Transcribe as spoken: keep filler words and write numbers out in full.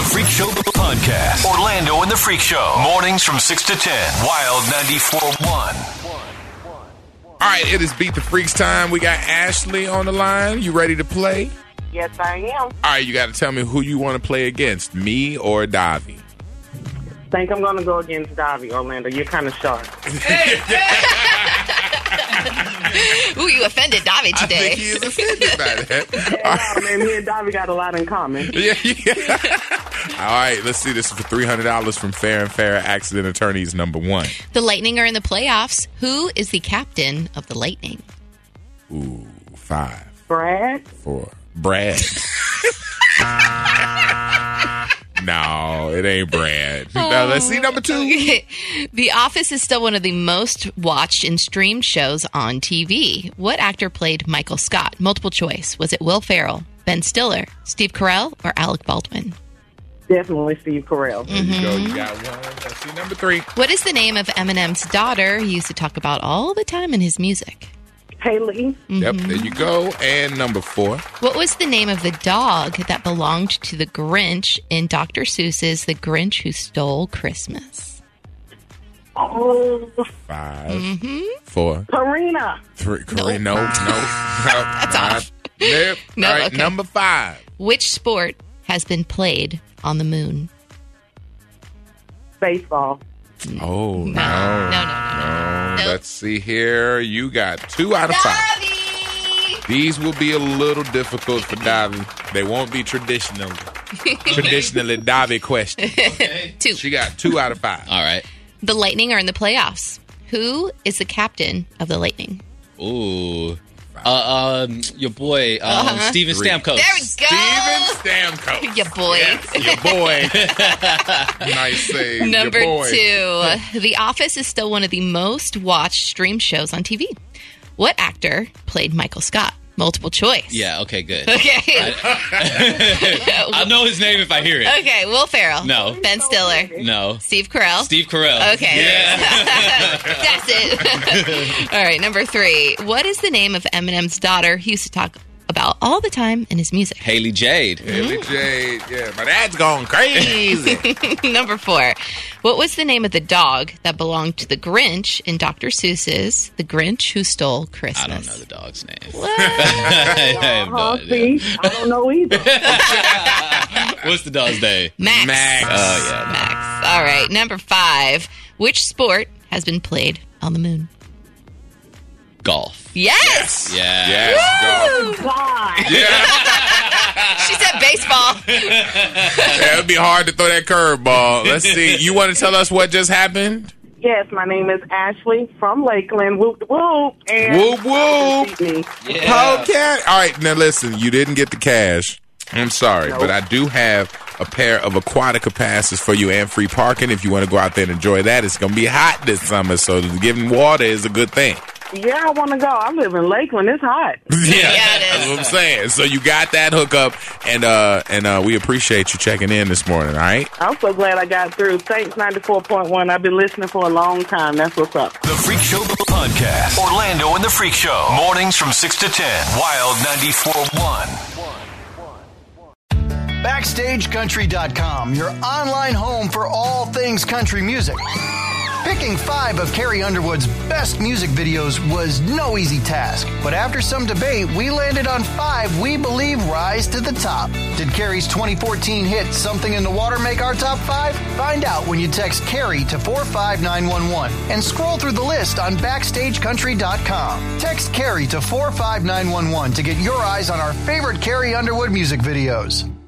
Freak Show Podcast. Orlando and the Freak Show. Mornings from six to ten. Wild ninety-four point one. All right, it is Beat the Freaks time. We got Ashley on the line. You ready to play? Yes, I am. All right, you got to tell me who you want to play against, me or Davi. I think I'm going to go against Davi, Orlando. You're kind of sharp. Ooh, you offended Davi today. I think he is offended by that. Yeah, no, man, me and Davi got a lot in common. Yeah, yeah. All right, let's see. This is for three hundred dollars from Fair and Fair Accident Attorneys number one. The Lightning are in the playoffs. Who is the captain of the Lightning? Ooh, five. Brad? Four. Brad. No, it ain't Brad. Now, let's see number two. The Office is still one of the most watched and streamed shows on T V. What actor played Michael Scott? Multiple choice. Was it Will Ferrell, Ben Stiller, Steve Carell, or Alec Baldwin? Definitely Steve Carell. There you go. You got one. Let's see number three. What is the name of Eminem's daughter he used to talk about all the time in his music? Haley. Yep, there you go. And number four. What was the name of the dog that belonged to the Grinch in Doctor Seuss's The Grinch Who Stole Christmas? Oh, Five. Mm-hmm. Four. Karina. Three. Correct. No, no. no. That's off. Nope. No, All right, okay. number five. Which sport has been played on the moon? Baseball. Oh, no. No, no, no, no. Nope. Let's see here. You got two out of five. Davi! These will be a little difficult for Davi. They won't be traditional, traditionally Davi questions. Two. She got two out of five. All right. The Lightning are in the playoffs. Who is the captain of the Lightning? Ooh. Uh, um, your boy, um, Uh-huh. Steven Three. Stamkos. There we go. Steven Stamkos. Ya boy. Yes, your boy. Nice save. Number your boy. two. The Office is still one of the most watched streamed shows on T V. What actor played Michael Scott? Multiple choice. Yeah, okay, good. Okay. I'll know his name if I hear it. Okay, Will Ferrell. No. Ben Stiller. No. Steve Carell. Steve Carell. Okay. Yeah. That's it. All right, number three. What is the name of Eminem's daughter he used to talk about all the time in his music? Haley Jade. Haley Jade. Yeah, my dad's going crazy. Number four. What was the name of the dog that belonged to the Grinch in Doctor Seuss's The Grinch Who Stole Christmas? I don't know the dog's name. What? I have no Uh-huh, idea. see? I don't know either. What's the dog's name? Max. Max. Oh, yeah. Max. All right. Number five. Which sport has been played on the moon? Golf. Yes. Yeah. Yes, go. God. She said baseball. Yeah, it'd be hard to throw that curveball. Let's see. You want to tell us what just happened? Yes, my name is Ashley from Lakeland. Whoop, whoop. And Whoop, whoop. Beat me. Yeah. Okay. All right. Now, listen, you didn't get the cash. I'm sorry, Nope. but I do have a pair of Aquatica passes for you and free parking. If you want to go out there and enjoy that, it's going to be hot this summer, so giving water is a good thing. Yeah, I want to go. I live in Lakeland. It's hot. Yeah, Yeah, it that's is. what I'm saying. So you got that hookup, and uh, and uh, we appreciate you checking in this morning. All right. I'm so glad I got through. Thanks, ninety-four point one. I've been listening for a long time. That's what's up. The Freak Show Podcast. Orlando and the Freak Show. Mornings from six to ten. Wild ninety-four point one. Backstage Country dot com, your online home for all things country music. Picking five of Carrie Underwood's best music videos was no easy task, but after some debate, we landed on five we believe rise to the top. Did Carrie's twenty fourteen hit Something in the Water make our top five? Find out when you text Carrie to four five nine one one and scroll through the list on Backstage Country dot com. Text Carrie to four five nine one one to get your eyes on our favorite Carrie Underwood music videos.